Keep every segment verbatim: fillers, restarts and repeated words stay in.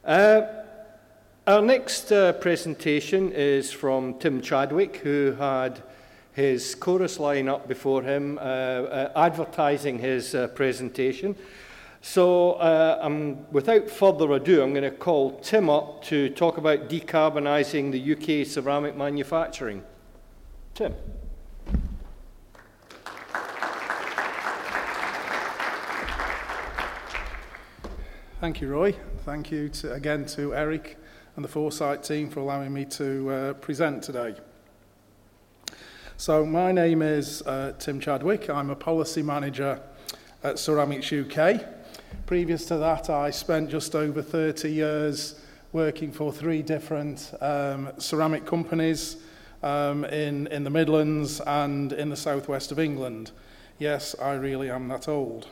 Uh, our next uh, presentation is from Tim Chadwick, who had his chorus line up before him, uh, uh, advertising his uh, presentation. So uh, um, without further ado, I'm going to call Tim up to talk about decarbonising the U K ceramic manufacturing. Tim. Thank you, Roy. Thank you to, again to Eric and the Foresight team for allowing me to uh, present today. So my name is uh, Tim Chadwick. I'm a policy manager at Ceramics U K. Previous to that, I spent just over thirty years working for three different um, ceramic companies um, in, in the Midlands and in the southwest of England. Yes, I really am that old.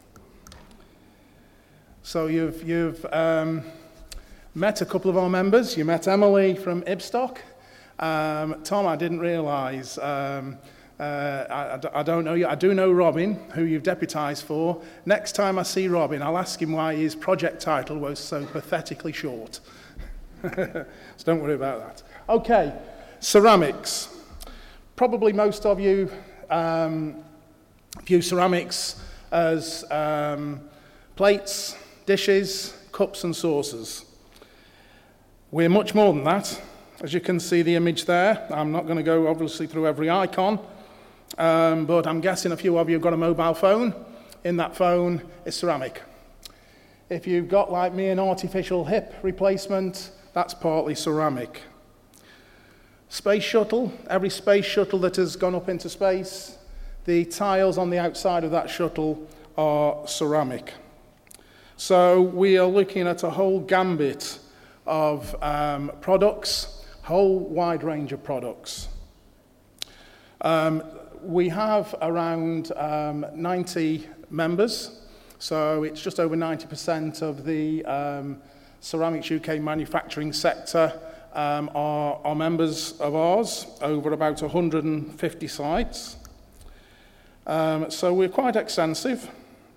So you've, you've um, met a couple of our members. You met Emily from Ibstock. Um, Tom, I didn't realise. Um, uh, I, I don't know you. I do know Robin, who you've deputised for. Next time I see Robin, I'll ask him why his project title was so pathetically short. So don't worry about that. Okay, ceramics. Probably most of you um, view ceramics as um, plates, dishes, cups and saucers. We're much more than that. As you can see the image there, I'm not going to go obviously through every icon, um, but I'm guessing a few of you have got a mobile phone. In that phone is ceramic. If you've got, like me, an artificial hip replacement, that's partly ceramic. Space shuttle, every space shuttle that has gone up into space, the tiles on the outside of that shuttle are ceramic. So we are looking at a whole gambit of um, products, whole wide range of products. Um, we have around um, ninety members, so it's just over ninety percent of the um, Ceramics U K manufacturing sector um, are, are members of ours, over about one hundred fifty sites. Um, so we're quite extensive.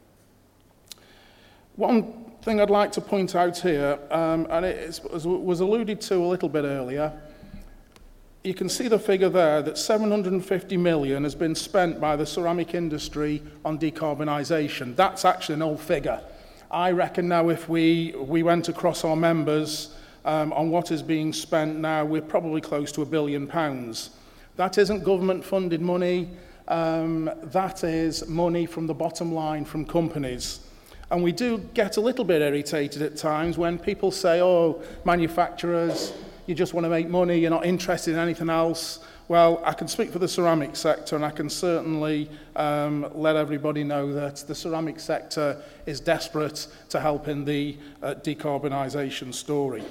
One thing I'd like to point out here, um, and it was alluded to a little bit earlier, you can see the figure there that seven hundred fifty million has been spent by the ceramic industry on decarbonisation. That's actually an old figure. I reckon now if we, we went across our members um, on what is being spent now, we're probably close to a billion pounds. That isn't government funded money, um, that is money from the bottom line from companies. And we do get a little bit irritated at times when people say, oh, manufacturers, you just want to make money, you're not interested in anything else. Well, I can speak for the ceramic sector, and I can certainly um, let everybody know that the ceramic sector is desperate to help in the uh, decarbonisation story.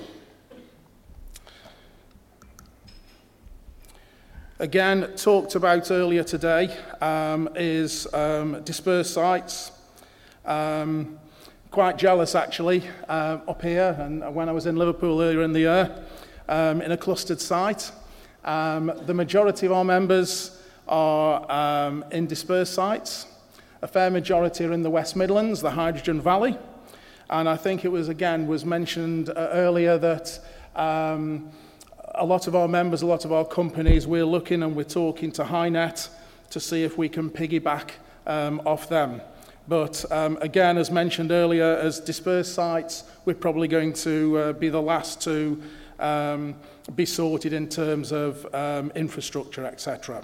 Again, talked about earlier today um, is um, dispersed sites. Um, quite jealous actually uh, up here, and when I was in Liverpool earlier in the year um, in a clustered site. Um, the majority of our members are um, in dispersed sites. A fair majority are in the West Midlands, the Hydrogen Valley, and I think it was again was mentioned uh, earlier that um, a lot of our members, a lot of our companies, we're looking and we're talking to HyNet to see if we can piggyback um, off them. But um, again, as mentioned earlier, as dispersed sites, we're probably going to uh, be the last to um, be sorted in terms of um, infrastructure, et cetera.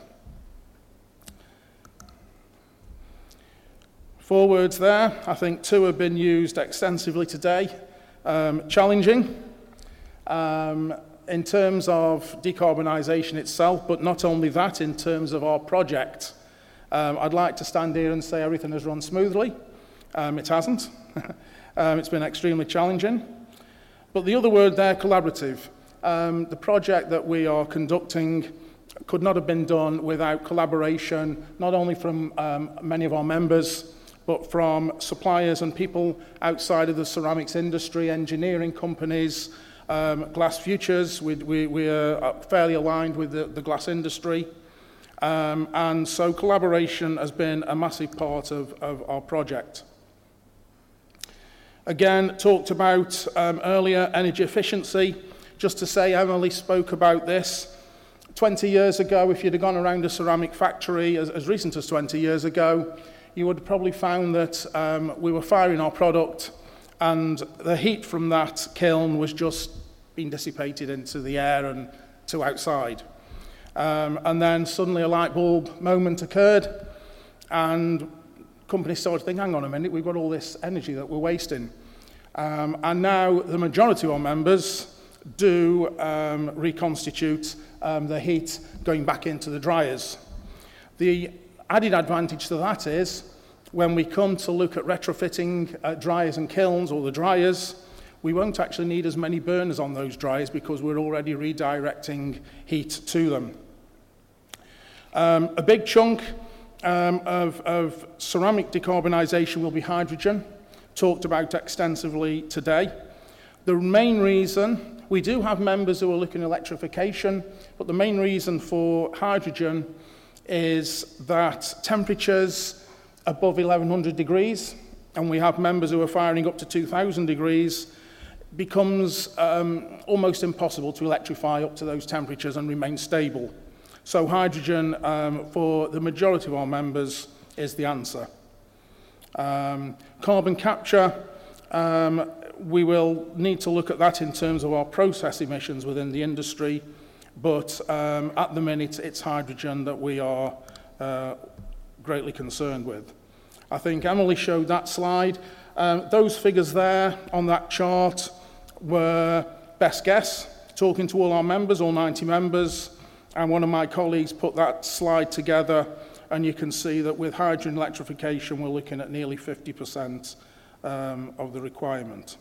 Four words there. I think two have been used extensively today. Um, challenging um, in terms of decarbonisation itself, but not only that, in terms of our project. Um, I'd like to stand here and say everything has run smoothly. Um, it hasn't. um, it's been extremely challenging. But the other word there, collaborative. Um, the project that we are conducting could not have been done without collaboration, not only from um, many of our members, but from suppliers and people outside of the ceramics industry, engineering companies, um, Glass Futures. We, we, we are fairly aligned with the, the glass industry. Um, and so collaboration has been a massive part of, of our project. Again, talked about um, earlier energy efficiency. Just to say, Emily spoke about this. twenty years ago, if you'd have gone around a ceramic factory as, as recent as twenty years ago, you would have probably found that um, we were firing our product and the heat from that kiln was just being dissipated into the air and to outside. Um, and then suddenly a light bulb moment occurred and companies started to think, hang on a minute, we've got all this energy that we're wasting. Um, and now the majority of our members do um, reconstitute um, the heat going back into the dryers. The added advantage to that is when we come to look at retrofitting uh, dryers and kilns, or the dryers, we won't actually need as many burners on those dryers because we're already redirecting heat to them. Um, a big chunk um, of, of ceramic decarbonisation will be hydrogen, talked about extensively today. The main reason, we do have members who are looking at electrification, but the main reason for hydrogen is that temperatures above eleven hundred degrees, and we have members who are firing up to two thousand degrees, becomes um, almost impossible to electrify up to those temperatures and remain stable. So hydrogen, um, for the majority of our members, is the answer. Um, carbon capture, um, we will need to look at that in terms of our process emissions within the industry, but um, at the minute it's hydrogen that we are uh, greatly concerned with. I think Emily showed that slide. Um, those figures there on that chart were best guess, talking to all our members, all ninety members, and one of my colleagues put that slide together, and you can see that with hydrogen electrification we're looking at nearly fifty percent um, of the requirement.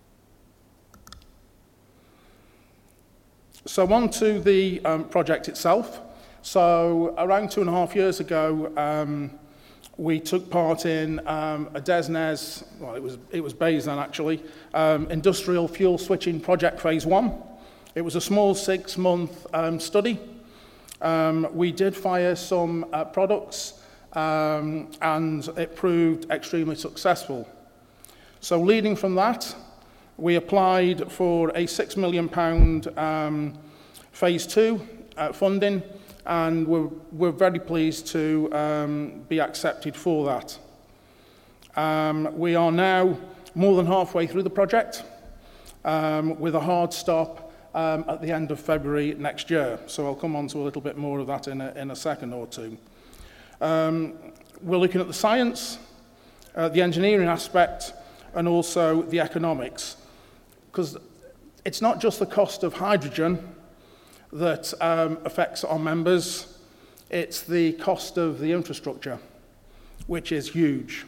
So on to the um, project itself. So around two and a half years ago, um, we took part in um, a DESNZ, well it was, it was BEIS then actually, um, Industrial Fuel Switching Project Phase one. It was a small six-month um, study. Um, we did fire some uh, products um, and it proved extremely successful. So leading from that, we applied for a six million pound um, phase two uh, funding, and we're, we're very pleased to um, be accepted for that. Um, we are now more than halfway through the project um, with a hard stop um, at the end of February next year. So I'll come on to a little bit more of that in a, in a second or two. Um, we're looking at the science, uh, the engineering aspect, and also the economics. Because it's not just the cost of hydrogen that um, affects our members, it's the cost of the infrastructure, which is huge.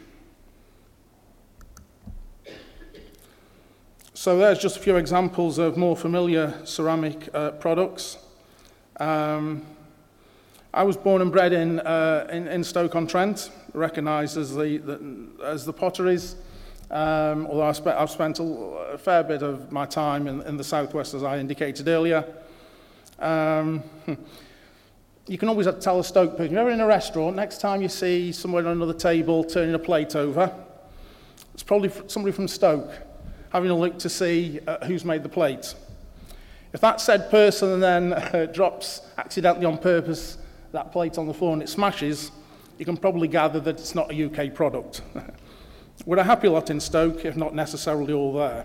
So there's just a few examples of more familiar ceramic uh, products. Um, I was born and bred in, uh, in, in Stoke-on-Trent, recognised as the, the, as the potteries. Um, although I've, spe I've spent a, a fair bit of my time in, in the southwest, as I indicated earlier. Um, you can always tell a Stoke person. You're ever in a restaurant, next time you see someone on another table turning a plate over, it's probably somebody from Stoke having a look to see uh, who's made the plate. If that said person then uh, drops accidentally on purpose that plate on the floor and it smashes, you can probably gather that it's not a U K product. We're a happy lot in Stoke, if not necessarily all there.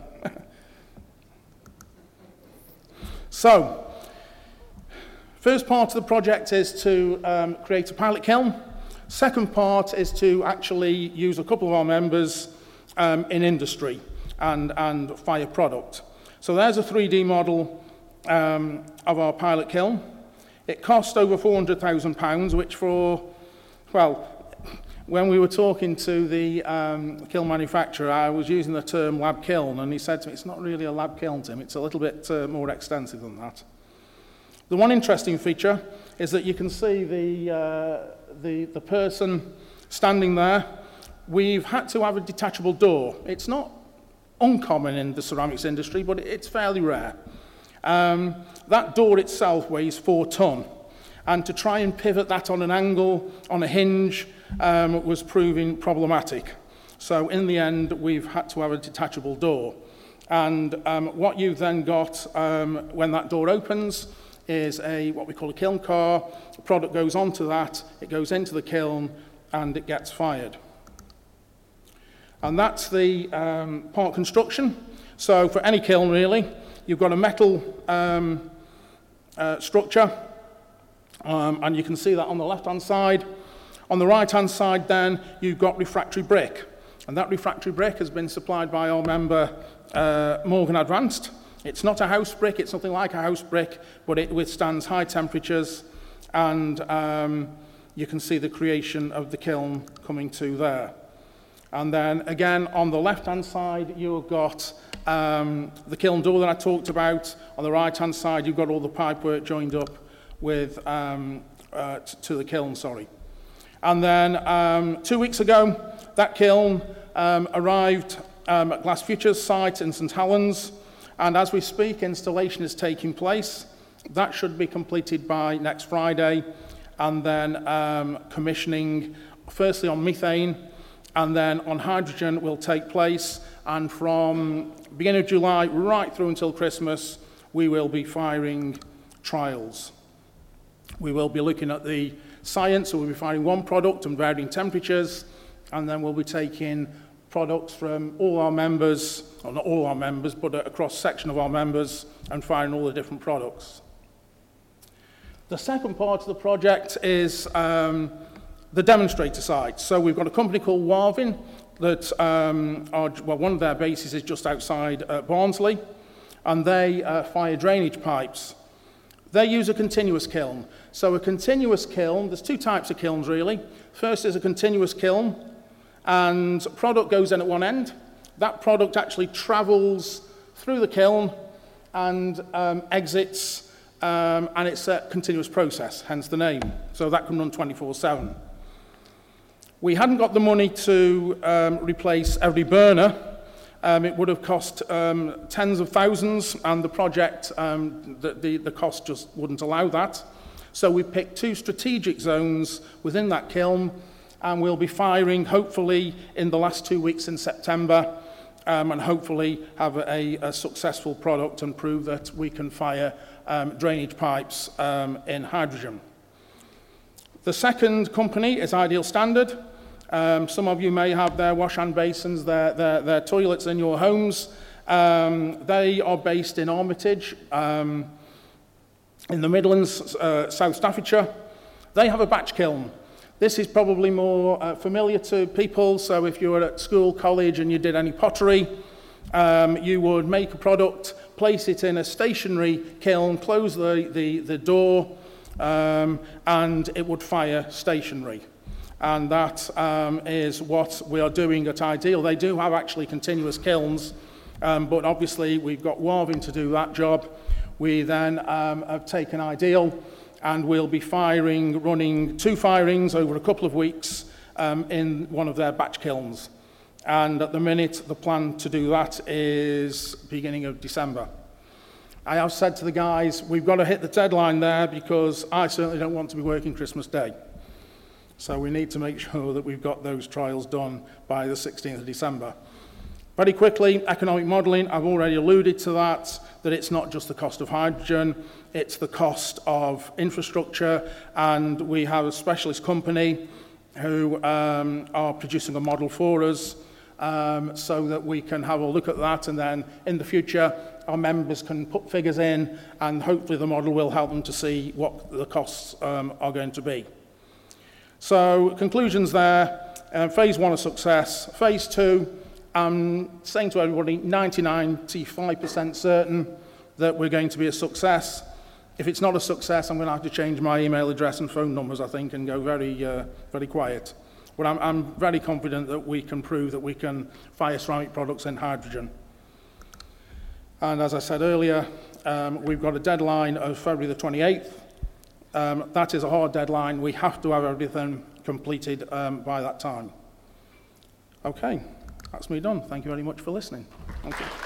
So, first part of the project is to um, create a pilot kiln. Second part is to actually use a couple of our members um, in industry and, and fire product. So there's a three D model um, of our pilot kiln. It cost over four hundred thousand pounds, which for, well, when we were talking to the um, kiln manufacturer, I was using the term lab kiln, and he said to me, it's not really a lab kiln, Tim, it's a little bit uh, more extensive than that. The one interesting feature is that you can see the, uh, the, the person standing there. We've had to have a detachable door. It's not uncommon in the ceramics industry, but it's fairly rare. Um, that door itself weighs four ton, and to try and pivot that on an angle, on a hinge, um, was proving problematic. So in the end, we've had to have a detachable door. And um, what you've then got um, when that door opens is a what we call a kiln car. The product goes onto that, it goes into the kiln, and it gets fired. And that's the um, part construction. So for any kiln, really, you've got a metal um, uh, structure, um, and you can see that on the left-hand side. On the right-hand side, then, you've got refractory brick. And that refractory brick has been supplied by our member, uh, Morgan Advanced. It's not a house brick, it's nothing like a house brick, but it withstands high temperatures, and um, you can see the creation of the kiln coming to there. And then again, on the left-hand side, you've got um, the kiln door that I talked about. On the right-hand side, you've got all the pipework joined up with um, uh, t- to the kiln, sorry. And then um, two weeks ago, that kiln um, arrived um, at Glass Futures site in St Helens. And as we speak, installation is taking place. That should be completed by next Friday. And then um, commissioning, firstly on methane, and then on hydrogen will take place. And from beginning of July right through until Christmas, we will be firing trials. We will be looking at the science, so we'll be firing one product and varying temperatures, and then we'll be taking products from all our members, or not all our members, but a cross-section of our members, and firing all the different products. The second part of the project is um, the demonstrator site. So we've got a company called Warvin that, um, are, well, one of their bases is just outside uh, Barnsley, and they uh, fire drainage pipes. They use a continuous kiln. So a continuous kiln, there's two types of kilns really. First is a continuous kiln, and product goes in at one end. That product actually travels through the kiln and um, exits, um, and it's a continuous process, hence the name. So that can run twenty-four seven. We hadn't got the money to um, replace every burner. Um, it would have cost um, tens of thousands, and the project, um, the, the, the cost just wouldn't allow that. So we picked two strategic zones within that kiln, and we'll be firing hopefully in the last two weeks in September, um, and hopefully have a, a successful product and prove that we can fire um, drainage pipes um, in hydrogen. The second company is Ideal Standard. Um, some of you may have their wash hand basins, their, their, their toilets in your homes. Um, they are based in Armitage, um, in the Midlands, uh, South Staffordshire. They have a batch kiln. This is probably more uh, familiar to people, so if you were at school, college, and you did any pottery, um, you would make a product, place it in a stationary kiln, close the, the, the door, um, and it would fire stationary. And that um, is what we are doing at Ideal. They do have actually continuous kilns, um, but obviously we've got Warvin to do that job. We then um, have taken Ideal, and we'll be firing, running two firings over a couple of weeks um, in one of their batch kilns. And at the minute, the plan to do that is beginning of December. I have said to the guys, we've got to hit the deadline there because I certainly don't want to be working Christmas Day. So we need to make sure that we've got those trials done by the sixteenth of December. Very quickly, economic modelling, I've already alluded to that, that it's not just the cost of hydrogen, it's the cost of infrastructure, and we have a specialist company who um, are producing a model for us um, so that we can have a look at that, and then in the future our members can put figures in, and hopefully the model will help them to see what the costs um, are going to be. So conclusions there, uh, phase one a success, phase two, I'm saying to everybody, ninety, ninety-five percent certain that we're going to be a success. If it's not a success, I'm going to have to change my email address and phone numbers, I think, and go very, uh, very quiet. But I'm, I'm very confident that we can prove that we can fire ceramic products in hydrogen. And as I said earlier, um, we've got a deadline of February the twenty-eighth. Um, that is a hard deadline. We have to have everything completed um, by that time. Okay. That's me done. Thank you very much for listening. Thank you.